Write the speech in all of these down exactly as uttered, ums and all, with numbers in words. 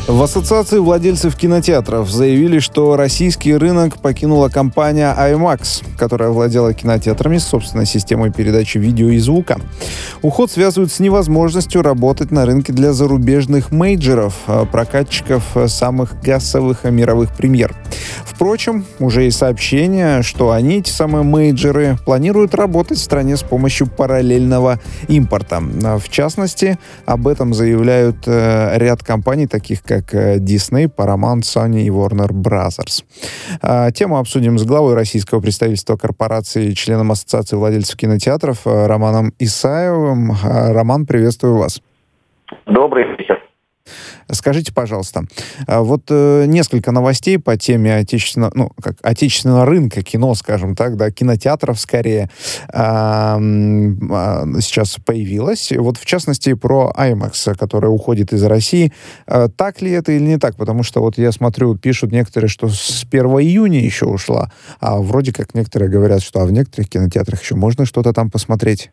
В Ассоциации владельцев кинотеатров заявили, что российский рынок покинула компания IMAX, которая владела кинотеатрами с собственной системой передачи видео и звука. Уход связывают с невозможностью работать на рынке для зарубежных мейджеров, прокатчиков самых кассовых мировых премьер. Впрочем, уже есть сообщение, что они, эти самые мейджеры, планируют работать в стране с помощью параллельного импорта. В частности, об этом заявляют ряд компаний, таких как Disney, Paramount, Sony и Warner Brothers. Тему обсудим с главой российского представительства корпорации, членом Ассоциации владельцев кинотеатров Романом Исаевым. Роман, приветствую вас. Добрый вечер. Скажите, пожалуйста, вот э, несколько новостей по теме отечественного, ну, как отечественного рынка кино, скажем так, да, кинотеатров скорее, э, э, сейчас появилось. Вот в частности про IMAX, которая уходит из России. Э, так ли это или не так? Потому что вот я смотрю, пишут некоторые, что с первого июня еще ушла, а вроде как некоторые говорят, что а в некоторых кинотеатрах еще можно что-то там посмотреть.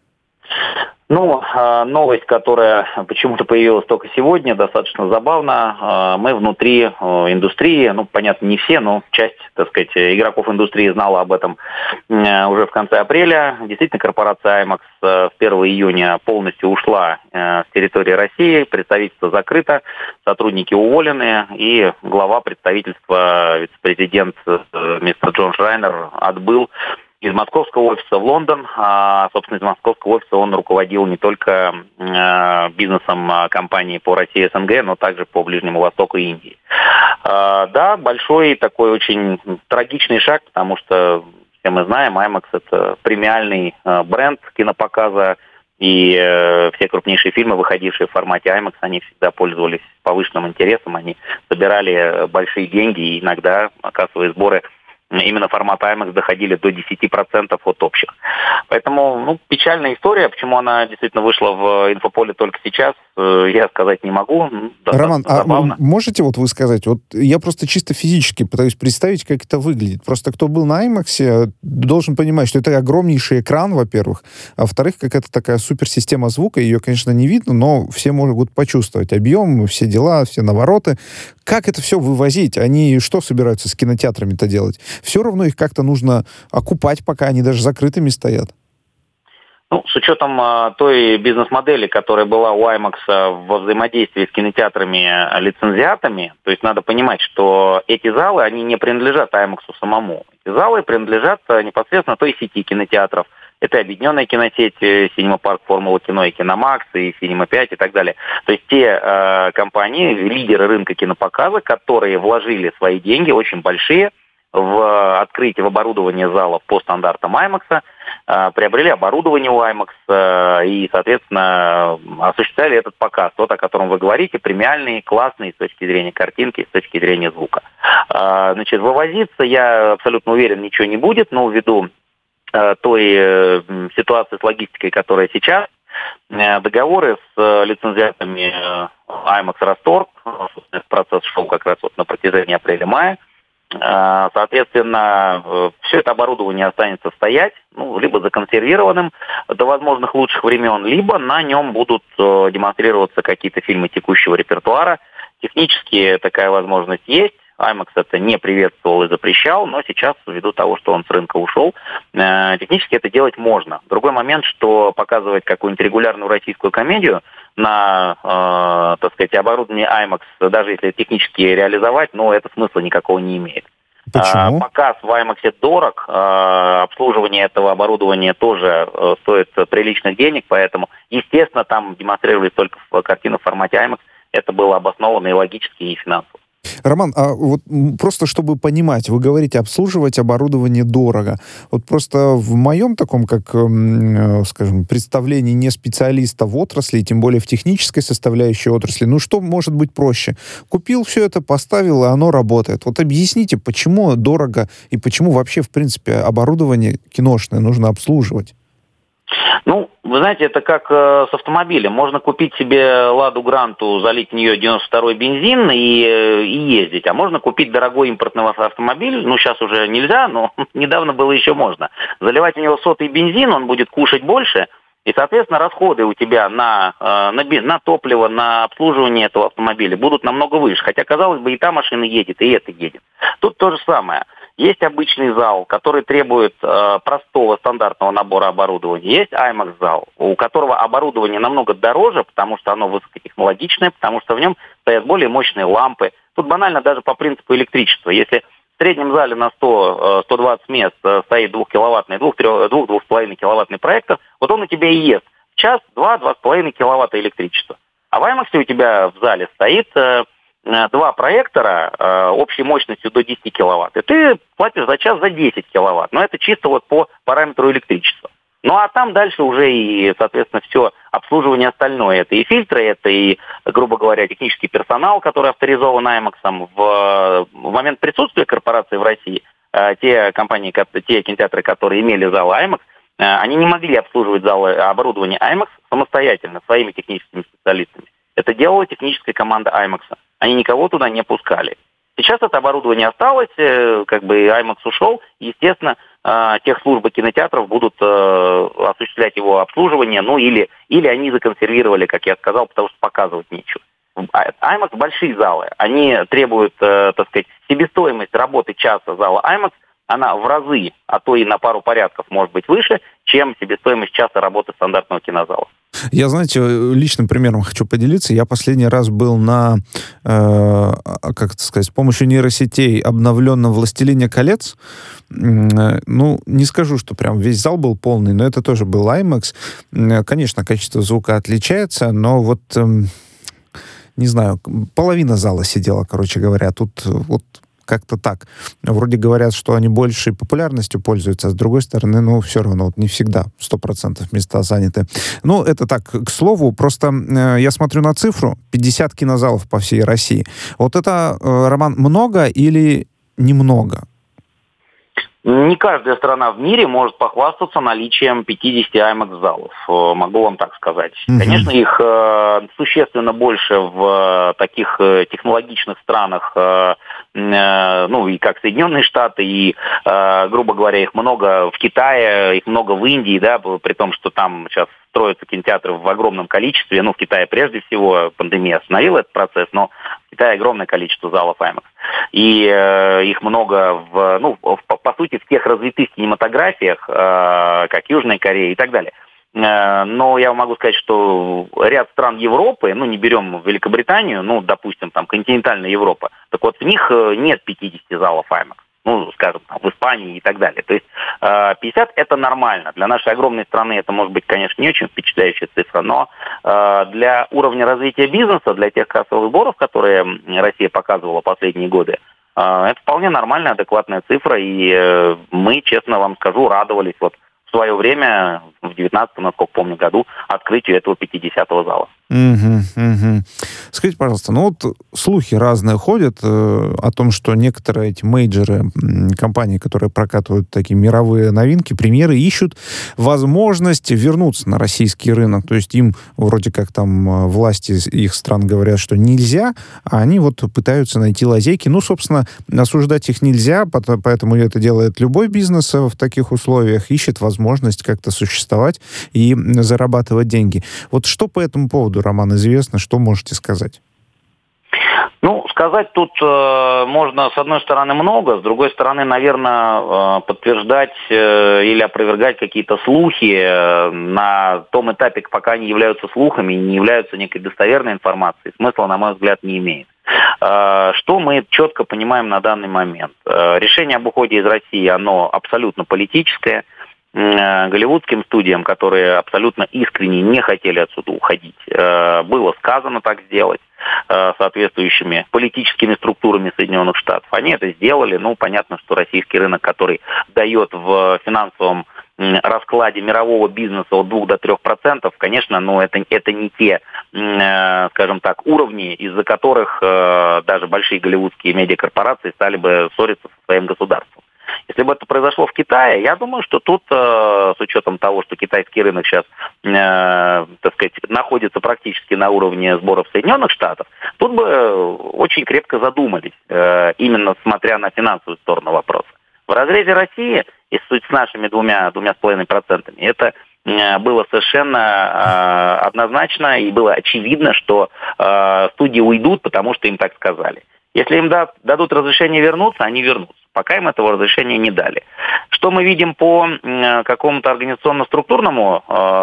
Ну, новость, которая почему-то появилась только сегодня, достаточно забавно. Мы внутри индустрии, ну, понятно, не все, но часть, так сказать, игроков индустрии знала об этом уже в конце апреля. Действительно, корпорация IMAX с первого июня полностью ушла с территории России, представительство закрыто, сотрудники уволены, и глава представительства, вице-президент мистер Джон Шрайнер, отбыл из московского офиса в Лондон. А, собственно, из московского офиса он руководил не только э, бизнесом компании по России и СНГ, но также по Ближнему Востоку и Индии. А, да, большой такой очень трагичный шаг, потому что, все мы знаем, IMAX — это премиальный э, бренд кинопоказа, и э, все крупнейшие фильмы, выходившие в формате IMAX, они всегда пользовались повышенным интересом, они собирали большие деньги, и иногда кассовые сборы именно формат IMAX доходили до десять процентов от общих. Поэтому, ну, печальная история. Почему она действительно вышла в инфополе только сейчас, я сказать не могу. Роман, а можете вот вы сказать, вот я просто чисто физически пытаюсь представить, как это выглядит. Просто кто был на IMAX, должен понимать, что это огромнейший экран, во-первых, а во-вторых, какая-то такая суперсистема звука, ее, конечно, не видно, но все могут почувствовать объем, все дела, все навороты. Как это все вывозить? Они что собираются с кинотеатрами-то делать? Все равно их как-то нужно окупать, пока они даже закрытыми стоят. Ну, с учетом а, той бизнес-модели, которая была у IMAX во взаимодействии с кинотеатрами-лицензиатами, то есть надо понимать, что эти залы, они не принадлежат IMAX самому. Эти залы принадлежат непосредственно той сети кинотеатров. Это объединенная киносеть, Cinema Park, Формула кино и Киномакс, и Cinema пять и так далее. То есть те э, компании, лидеры рынка кинопоказа, которые вложили свои деньги, очень большие, в открытие, в оборудование залов по стандартам IMAX, э, приобрели оборудование у IMAX э, и, соответственно, осуществляли этот показ, тот, о котором вы говорите, премиальный, классный с точки зрения картинки, с точки зрения звука. Э, значит, вывозиться, я абсолютно уверен, ничего не будет, но ввиду той э, ситуации с логистикой, которая сейчас, э, договоры с э, лицензиатами э, IMAX расторг, этот процесс шел как раз вот на протяжении апреля-мая. Э, соответственно, э, все это оборудование останется стоять, ну, либо законсервированным до возможных лучших времен, либо на нем будут э, демонстрироваться какие-то фильмы текущего репертуара. Технически такая возможность есть. IMAX это не приветствовал и запрещал, но сейчас, ввиду того, что он с рынка ушел, э, технически это делать можно. Другой момент, что показывать какую-нибудь регулярную российскую комедию на, э, так сказать, оборудовании IMAX, даже если технически реализовать, но это смысла никакого не имеет. Почему? А, показ в IMAX дорог, а, обслуживание этого оборудования тоже а, стоит приличных денег, поэтому, естественно, там демонстрировались только в картину в формате IMAX. Это было обосновано и логически, и финансово. Роман, а вот просто чтобы понимать, вы говорите, обслуживать оборудование дорого. Вот просто в моем таком, как, скажем, представлении не специалиста в отрасли, тем более в технической составляющей отрасли, ну что может быть проще? Купил все это, поставил, и оно работает. Вот объясните, почему дорого и почему вообще, в принципе, оборудование киношное нужно обслуживать? Ну, вы знаете, это как э, с автомобилем. Можно купить себе «Ладу Гранту», залить в нее девяносто второй бензин и, э, и ездить. А можно купить дорогой импортный автомобиль, ну, сейчас уже нельзя, но недавно было еще можно. Заливать в него сотый бензин, он будет кушать больше, И, соответственно, расходы у тебя на, на, на топливо, на обслуживание этого автомобиля будут намного выше. Хотя, казалось бы, и та машина едет, и эта едет. Тут то же самое. Есть обычный зал, который требует э, простого стандартного набора оборудования. Есть аймакс-зал, у которого оборудование намного дороже, потому что оно высокотехнологичное, потому что в нем стоят более мощные лампы. Тут банально даже по принципу электричества. Если в среднем зале на сто - сто двадцать мест стоит двухкиловаттный, двух-двух-двух-двух-с-половиной киловаттный проектор, вот он у тебя и ест в час, два, два с половиной киловатта электричества. А в аймаксе у тебя в зале стоит э, два проектора э, общей мощностью до десяти киловатт. И ты платишь за час за десять киловатт. Но это чисто вот по параметру электричества. Ну а там дальше уже и, соответственно, все обслуживание остальное. Это и фильтры, это и, грубо говоря, технический персонал, который авторизован аймаксом. В, в момент присутствия корпорации в России, э, те компании, те кинотеатры, которые имели залы аймакс, э, они не могли обслуживать залы оборудования аймакс самостоятельно, своими техническими специалистами. Это делала техническая команда аймакса. Они никого туда не пускали. Сейчас это оборудование осталось, э, как бы аймакс ушел, естественно, техслужбы кинотеатров будут э, осуществлять его обслуживание, ну или, или они законсервировали, как я сказал, потому что показывать нечего. аймакс большие залы, они требуют, э, так сказать, себестоимость работы часа зала аймакс, она в разы, а то и на пару порядков может быть выше, чем себестоимость часа работы стандартного кинозала. Я, знаете, личным примером хочу поделиться. Я последний раз был на, э, как это сказать, с помощью нейросетей обновленном «Властелине колец». Ну, не скажу, что прям весь зал был полный, но это тоже был аймакс. Конечно, качество звука отличается, но вот, э, не знаю, половина зала сидела, короче говоря. Тут вот как-то так. Вроде говорят, что они большей популярностью пользуются, а с другой стороны, ну, все равно, вот не всегда сто процентов места заняты. Ну, это так, к слову, просто э, я смотрю на цифру, пятьдесят кинозалов по всей России. Вот это, э, Роман, много или немного? Не каждая страна в мире может похвастаться наличием пятидесяти аймакс-залов, могу вам так сказать. Mm-hmm. Конечно, их э, существенно больше в э, таких э, технологичных странах, э, э, ну, и как Соединенные Штаты, и, э, грубо говоря, их много в Китае, их много в Индии, да, при том, что там сейчас строятся кинотеатры в огромном количестве, ну, в Китае прежде всего, пандемия остановила этот процесс, но в Китае огромное количество залов аймакс. И э, их много, в, ну, в, по сути, в тех развитых кинематографиях, э, как Южная Корея и так далее. Э, но я могу сказать, что ряд стран Европы, ну, не берем Великобританию, ну, допустим, там, континентальная Европа, так вот, в них нет пятидесяти залов аймакс. Ну, скажем, там, в Испании и так далее. То есть пятьдесят это нормально. Для нашей огромной страны это может быть, конечно, не очень впечатляющая цифра, но для уровня развития бизнеса, для тех кассовых сборов, которые Россия показывала последние годы, это вполне нормальная, адекватная цифра, и мы, честно вам скажу, радовались вот в свое время, в девятнадцатом, насколько помню, году, открытию этого пятидесятого зала. Угу, угу. Скажите, пожалуйста, ну вот слухи разные ходят э, о том, что некоторые эти мейджоры, э, компании, которые прокатывают такие мировые новинки, премьеры, ищут возможность вернуться на российский рынок. То есть им вроде как там э, власти их стран говорят, что нельзя, а они вот пытаются найти лазейки. Ну, собственно, осуждать их нельзя, поэтому это делает любой бизнес в таких условиях, ищет возможность как-то существовать и зарабатывать деньги. Вот что по этому поводу, Роман, известно, что можете сказать? Ну, сказать тут э, можно, с одной стороны, много, с другой стороны, наверное, э, подтверждать э, или опровергать какие-то слухи э, на том этапе, пока они являются слухами, не являются некой достоверной информацией, смысла, на мой взгляд, не имеет. Э, что мы четко понимаем на данный момент? Э, решение об уходе из России, оно абсолютно политическое. Голливудским студиям, которые абсолютно искренне не хотели отсюда уходить, было сказано так сделать соответствующими политическими структурами Соединенных Штатов. Они это сделали. Ну, понятно, что российский рынок, который дает в финансовом раскладе мирового бизнеса от двух до трёх процентов, конечно, но это, это не те, скажем так, уровни, из-за которых даже большие голливудские медиакорпорации стали бы ссориться со своим государством. Если бы это произошло в Китае, я думаю, что тут, э, с учетом того, что китайский рынок сейчас, э, так сказать, находится практически на уровне сборов Соединенных Штатов, тут бы очень крепко задумались, э, именно смотря на финансовую сторону вопроса. В разрезе России, и с нашими двумя, двумя с половиной процентами, это было совершенно однозначно и было очевидно, что студии уйдут, потому что им так сказали. Если им дадут разрешение вернуться, они вернутся. Пока им этого разрешения не дали. Что мы видим по какому-то организационно-структурному,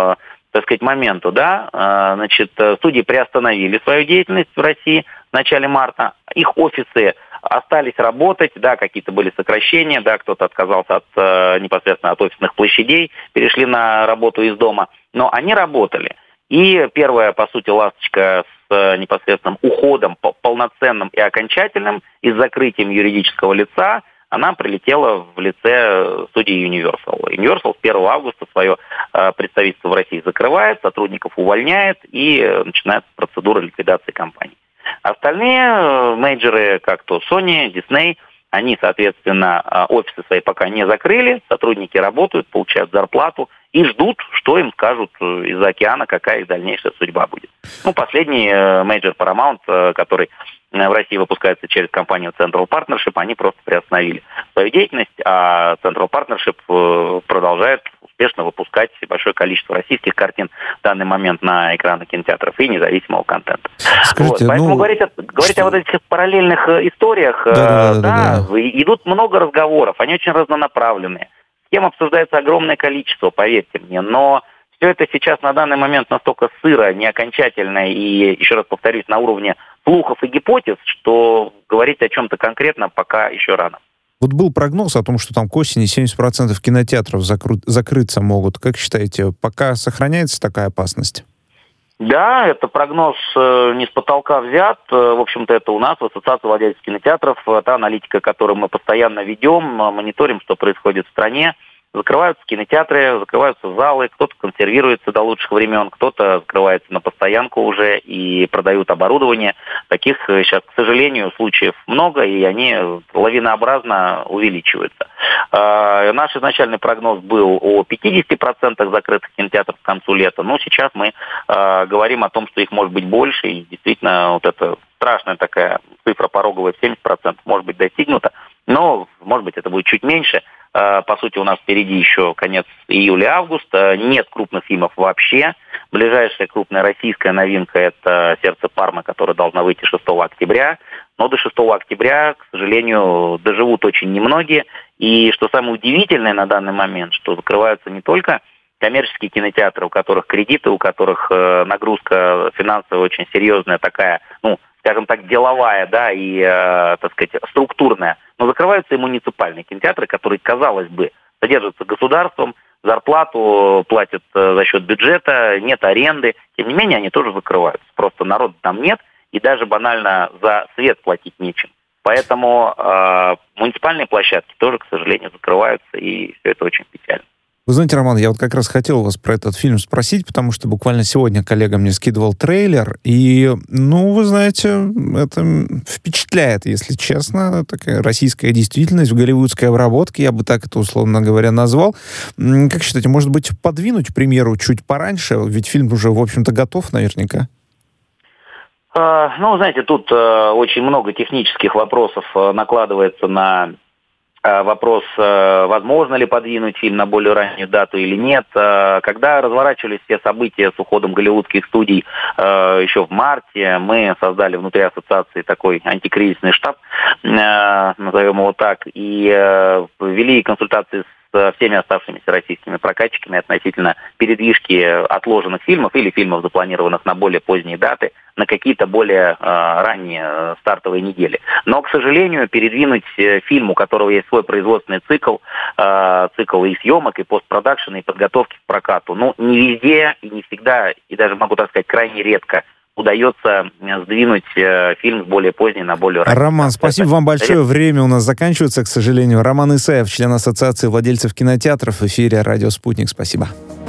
так сказать, моменту, да, значит, студии приостановили свою деятельность в России в начале марта. Их офисы остались работать, да, какие-то были сокращения, да, кто-то отказался от непосредственно от офисных площадей, перешли на работу из дома, но они работали. И первая, по сути, ласточка с непосредственным уходом полноценным и окончательным и с закрытием юридического лица, она прилетела в лице студии Universal. Universal с первого августа свое представительство в России закрывает, сотрудников увольняет и начинается процедура ликвидации компании. Остальные мейджоры, как то Sony, Disney, они, соответственно, офисы свои пока не закрыли, сотрудники работают, получают зарплату и ждут, что им скажут из-за океана, какая их дальнейшая судьба будет. Ну, последний мейджор Paramount, который в России выпускается через компанию Central Partnership, они просто приостановили свою деятельность, а Central Partnership продолжает успешно выпускать большое количество российских картин в данный момент на экраны кинотеатров и независимого контента. Скажите, вот. Поэтому ну, говорить, о, говорить что... о вот этих параллельных историях, да, да, да, да, да. идут много разговоров, они очень разнонаправленные. Тем обсуждается огромное количество, поверьте мне, но все это сейчас на данный момент настолько сыро, неокончательно и, еще раз повторюсь, на уровне слухов и гипотез, что говорить о чем-то конкретно пока еще рано. Вот был прогноз о том, что там к осени семьдесят процентов кинотеатров закру- закрыться могут. Как считаете, пока сохраняется такая опасность? Да, это прогноз э, не с потолка взят. Э, в общем-то, это у нас в Ассоциации владельцев кинотеатров. Э, та аналитика, которую мы постоянно ведем, э, мониторим, что происходит в стране. Закрываются кинотеатры, закрываются залы, кто-то консервируется до лучших времен, кто-то закрывается на постоянку уже и продают оборудование. Таких сейчас, к сожалению, случаев много, и они лавинообразно увеличиваются. Э, наш изначальный прогноз был о пятьдесят процентов закрытых кинотеатров к концу лета, но сейчас мы э, говорим о том, что их может быть больше, и действительно вот эта страшная такая цифра пороговая в семьдесят процентов может быть достигнута, но, может быть, это будет чуть меньше. По сути, у нас впереди еще конец июля-августа. Нет крупных фильмов вообще. Ближайшая крупная российская новинка – это «Сердце Пармы», которая должна выйти шестого октября. Но до шестого октября, к сожалению, доживут очень немногие. И что самое удивительное на данный момент, что закрываются не только коммерческие кинотеатры, у которых кредиты, у которых нагрузка финансовая очень серьезная такая, ну, скажем так, деловая, да, и, э, так сказать, структурная. Но закрываются и муниципальные кинотеатры, которые, казалось бы, содержатся государством, зарплату платят э, за счет бюджета, нет аренды. Тем не менее, они тоже закрываются. Просто народа там нет, и даже банально за свет платить нечем. Поэтому э, муниципальные площадки тоже, к сожалению, закрываются, и все это очень печально. Вы знаете, Роман, я вот как раз хотел вас про этот фильм спросить, потому что буквально сегодня коллега мне скидывал трейлер, и, ну, вы знаете, это впечатляет, если честно. Такая российская действительность в голливудской обработке, я бы так это, условно говоря, назвал. Как считаете, может быть, подвинуть премьеру чуть пораньше? Ведь фильм уже, в общем-то, готов наверняка. Uh, ну, знаете, тут uh, очень много технических вопросов uh, накладывается на вопрос, возможно ли подвинуть фильм на более раннюю дату или нет. Когда разворачивались все события с уходом голливудских студий еще в марте, мы создали внутри ассоциации такой антикризисный штаб, назовем его так, и вели консультации с всеми оставшимися российскими прокатчиками относительно передвижки отложенных фильмов или фильмов, запланированных на более поздние даты, на какие-то более э, ранние э, стартовые недели. Но, к сожалению, передвинуть э, фильм, у которого есть свой производственный цикл, э, цикл и съемок, и постпродакшена, и подготовки к прокату, ну, не везде и не всегда, и даже, могу так сказать, крайне редко удается сдвинуть э, фильм с более поздней на более ранний. Роман, спасибо вам большое. Время у нас заканчивается, к сожалению. Роман Исаев, член Ассоциации владельцев кинотеатров, в эфире «Радио Спутник». Спасибо.